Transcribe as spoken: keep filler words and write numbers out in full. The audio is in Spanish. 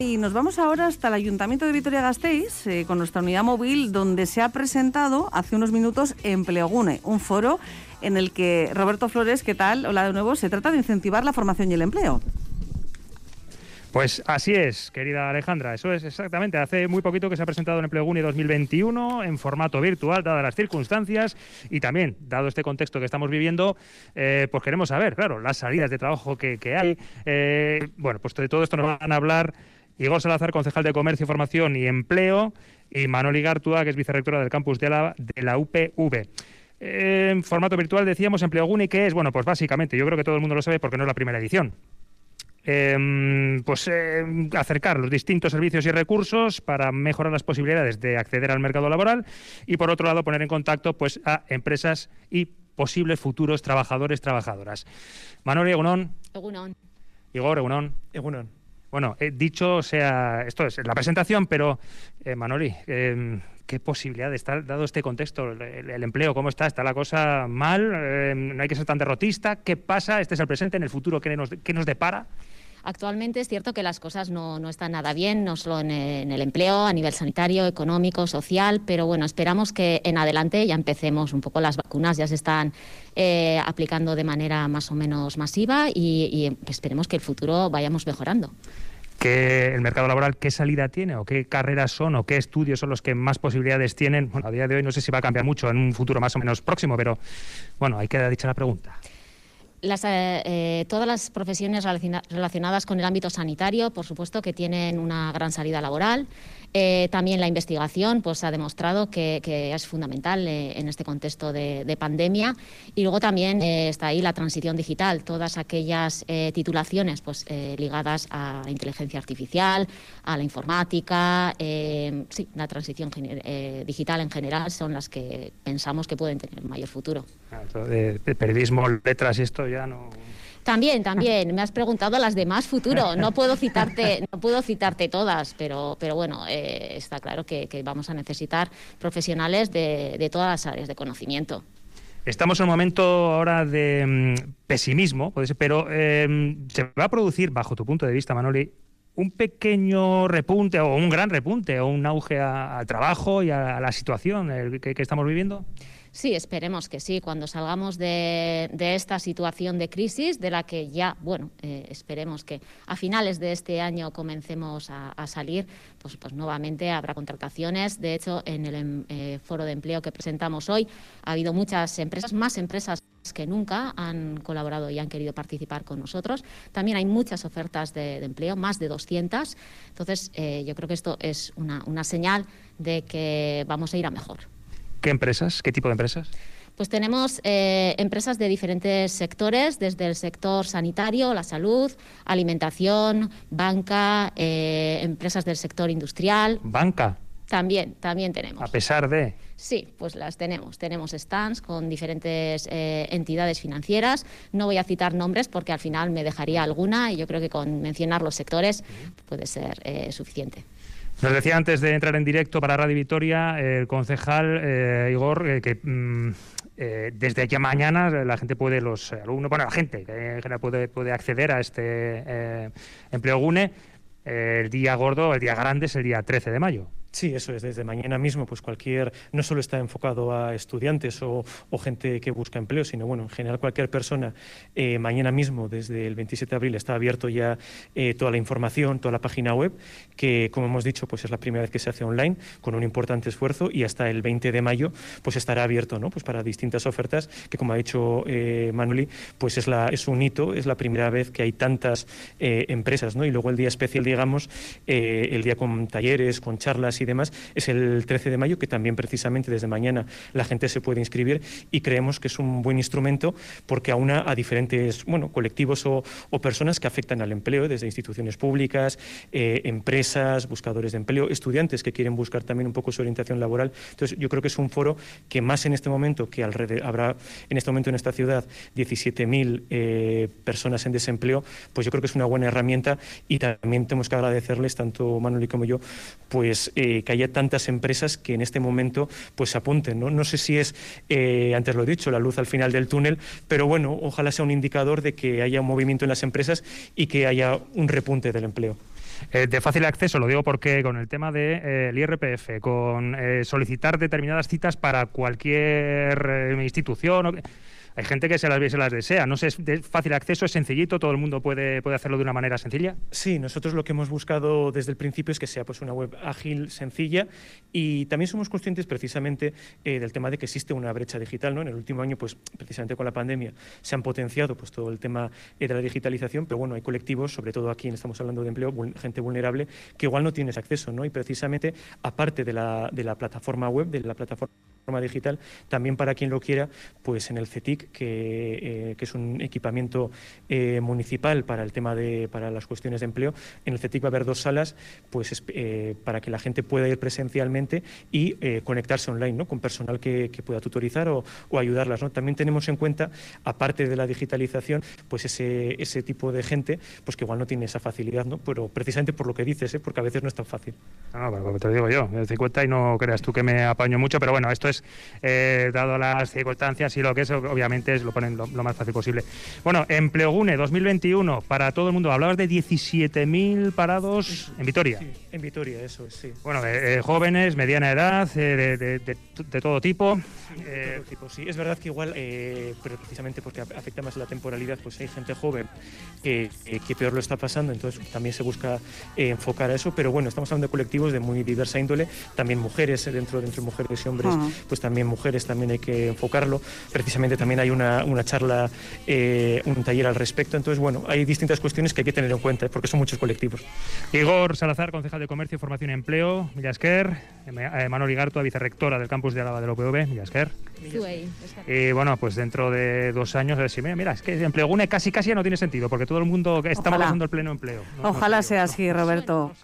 Y nos vamos ahora hasta el Ayuntamiento de Vitoria-Gasteiz eh, con nuestra unidad móvil, donde se ha presentado hace unos minutos Empleogune, un foro en el que Roberto Flores, ¿qué tal? Hola de nuevo. Se trata de incentivar la formación y el empleo. Pues así es, querida Alejandra, eso es exactamente. Hace muy poquito que se ha presentado el Empleogune dos mil veintiuno en formato virtual, dadas las circunstancias, y también, dado este contexto que estamos viviendo, eh, pues queremos saber, claro, las salidas de trabajo que, que hay. Eh, bueno, pues de todo esto nos van a hablar Igor Salazar, concejal de Comercio, Formación y Empleo, y Manoli Gartua, que es vicerrectora del campus de la, de la U P V. Eh, en formato virtual decíamos Empleogune, ¿qué es? Bueno, pues básicamente, yo creo que todo el mundo lo sabe porque no es la primera edición. Eh, pues eh, acercar los distintos servicios y recursos para mejorar las posibilidades de acceder al mercado laboral y, por otro lado, poner en contacto pues a empresas y posibles futuros trabajadores, trabajadoras. Manoli, egunon. Egunon. Igor, egunon. Egunon. Bueno, eh, dicho sea, esto es la presentación, pero eh, Manoli, eh, ¿qué posibilidad está, dado este contexto, el, el empleo, cómo está? ¿Está la cosa mal? Eh, ¿No hay que ser tan derrotista? ¿Qué pasa? ¿Este es el presente? ¿En el futuro qué nos, qué nos depara? Actualmente es cierto que las cosas no, no están nada bien, no solo en, en el empleo, a nivel sanitario, económico, social, pero bueno, esperamos que en adelante ya empecemos un poco. Las vacunas ya se están eh, aplicando de manera más o menos masiva y, y esperemos que el futuro vayamos mejorando. ¿Qué, el mercado laboral, qué salida tiene o qué carreras son o qué estudios son los que más posibilidades tienen? Bueno, a día de hoy no sé si va a cambiar mucho en un futuro más o menos próximo, pero bueno, ahí queda dicha la pregunta. Las, eh, eh, todas las profesiones relacionadas con el ámbito sanitario, por supuesto, que tienen una gran salida laboral. Eh, también la investigación pues, ha demostrado que, que es fundamental eh, en este contexto de, de pandemia. Y luego también eh, está ahí la transición digital, todas aquellas eh, titulaciones pues, eh, ligadas a la inteligencia artificial, a la informática. Eh, sí, la transición eh, digital en general son las que pensamos que pueden tener mayor futuro. De, de periodismo, letras y esto ya no... También, también. Me has preguntado las de más futuro. No puedo citarte, no puedo citarte todas, pero, pero bueno, eh, está claro que, que vamos a necesitar profesionales de, de todas las áreas de conocimiento. Estamos en un momento ahora de um, pesimismo, puede ser, pero eh, ¿se va a producir, bajo tu punto de vista, Manoli, un pequeño repunte o un gran repunte o un auge al trabajo y a, a la situación el, que, que estamos viviendo? Sí, esperemos que sí. Cuando salgamos de, de esta situación de crisis, de la que ya, bueno, eh, esperemos que a finales de este año comencemos a, a salir, pues, pues nuevamente habrá contrataciones. De hecho, en el eh, foro de empleo que presentamos hoy, ha habido muchas empresas, más empresas que nunca han colaborado y han querido participar con nosotros. También hay muchas ofertas de, de empleo, más de doscientas. Entonces, eh, yo creo que esto es una, una señal de que vamos a ir a mejor. ¿Qué empresas? ¿Qué tipo de empresas? Pues tenemos eh, empresas de diferentes sectores, desde el sector sanitario, la salud, alimentación, banca, eh, empresas del sector industrial. ¿Banca? También, también tenemos. A pesar de... Sí, pues las tenemos. Tenemos stands con diferentes eh, entidades financieras. No voy a citar nombres porque al final me dejaría alguna y yo creo que con mencionar los sectores puede ser eh, suficiente. Nos decía antes de entrar en directo para Radio Vitoria el concejal eh, Igor eh, que mm, eh, desde aquí a mañana la gente puede, los alumnos, bueno, la gente que en general puede, puede acceder a este eh, Empleogune. Eh, el día gordo, el día grande es el día trece de mayo. Sí, eso es, desde mañana mismo, pues cualquier, no solo está enfocado a estudiantes o, o gente que busca empleo, sino bueno, en general cualquier persona, eh, mañana mismo, desde el veintisiete de abril, está abierto ya eh, toda la información, toda la página web, que como hemos dicho, pues es la primera vez que se hace online, con un importante esfuerzo, y hasta el veinte de mayo, pues estará abierto, ¿no? Pues para distintas ofertas, que como ha dicho eh, Manoli, pues es, la, es un hito, es la primera vez que hay tantas eh, empresas, ¿no? Y luego el día especial, digamos, eh, el día con talleres, con charlas y demás, es el trece de mayo, que también precisamente desde mañana la gente se puede inscribir, y creemos que es un buen instrumento porque aúna a diferentes bueno, colectivos o, o personas que afectan al empleo, desde instituciones públicas, eh, empresas, buscadores de empleo, estudiantes que quieren buscar también un poco su orientación laboral. Entonces yo creo que es un foro que más en este momento, que alrededor, habrá en este momento en esta ciudad diecisiete mil eh, personas en desempleo, pues yo creo que es una buena herramienta, y también tenemos que agradecerles, tanto Manoli como yo, pues eh, que haya tantas empresas que en este momento pues se apunten, ¿no? No sé si es, eh, antes lo he dicho, la luz al final del túnel, pero bueno, ojalá sea un indicador de que haya un movimiento en las empresas y que haya un repunte del empleo. Eh, de fácil acceso, lo digo porque con el tema del de, eh, I R P F, con eh, solicitar determinadas citas para cualquier eh, institución... O, hay gente que se las, se las desea. No sé, es de fácil acceso, es sencillito, todo el mundo puede, puede hacerlo de una manera sencilla. Sí, nosotros lo que hemos buscado desde el principio es que sea pues una web ágil, sencilla, y también somos conscientes precisamente eh, del tema de que existe una brecha digital, ¿no? En el último año, pues precisamente con la pandemia, se han potenciado pues todo el tema eh, de la digitalización, pero bueno, hay colectivos, sobre todo aquí estamos hablando de empleo, gente vulnerable, que igual no tiene ese acceso, ¿no? Y precisamente, aparte de la, de la plataforma web, de la plataforma digital, también para quien lo quiera, pues en el C E T I C, que, eh, que es un equipamiento eh, municipal para el tema de para las cuestiones de empleo, en el C E T I C va a haber dos salas, pues eh, para que la gente pueda ir presencialmente y eh, conectarse online, ¿no? Con personal que, que pueda tutorizar o, o ayudarlas, ¿no? También tenemos en cuenta, aparte de la digitalización, pues ese, ese tipo de gente, pues que igual no tiene esa facilidad, ¿no? Pero precisamente por lo que dices, ¿eh? Porque a veces no es tan fácil. Ah, bueno, te lo digo yo, de cincuenta y no creas tú que me apaño mucho, pero bueno, esto es eh, dado las circunstancias y lo que es, obviamente es lo ponen lo, lo más fácil posible. Bueno, Empleogune dos mil veintiuno para todo el mundo. Hablabas de diecisiete mil parados eso, en Vitoria. Sí, en Vitoria, eso es, sí. Bueno, eh, eh, jóvenes, mediana edad, eh, de, de, de, de todo tipo. Eh, todo tipo, sí. Es verdad que igual, eh, pero precisamente porque afecta más la temporalidad, pues hay gente joven que, eh, que peor lo está pasando, entonces también se busca eh, enfocar a eso, pero bueno, estamos hablando de colectivos de muy diversa índole, también mujeres, eh, dentro, dentro de mujeres y hombres, uh-huh. pues también mujeres, también hay que enfocarlo. Precisamente también hay una, una charla, eh, un taller al respecto, entonces bueno, hay distintas cuestiones que hay que tener en cuenta, eh, porque son muchos colectivos. Igor Salazar, concejal de Comercio, Formación y Empleo, Mila esker, Manoli Gartua, vicerrectora del campus de Álava de la U P V, Mila esker. Y bueno, pues dentro de dos años, a ver si, mira, mira, es que Empleogune casi casi ya no tiene sentido, porque todo el mundo está pasando el pleno empleo. ¿no? Ojalá no sea así, Roberto.